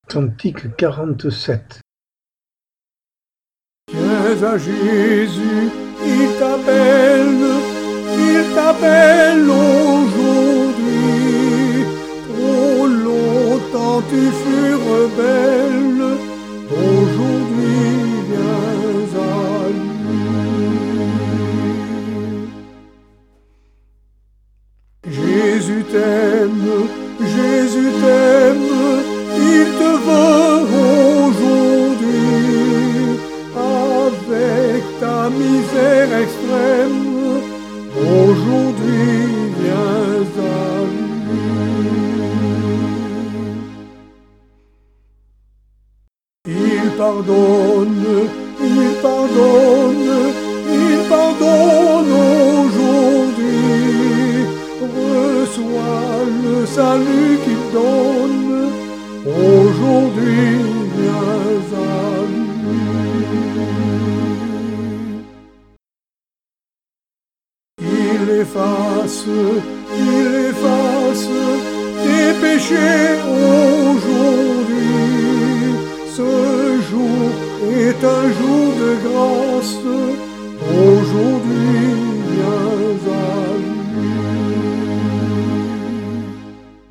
Cantique 47. Viens à Jésus, il t'appelle aujourd'hui. Trop longtemps tu fus rebelle, aujourd'hui viens à lui. Jésus t'aime, il te veut aujourd'hui. Avec ta misère extrême, aujourd'hui viens à lui. Il pardonne aujourd'hui. Reçois le salut qu'il donne, aujourd'hui viens à lui. Il efface tes péchés aujourd'hui. Ce jour est un jour de grâce.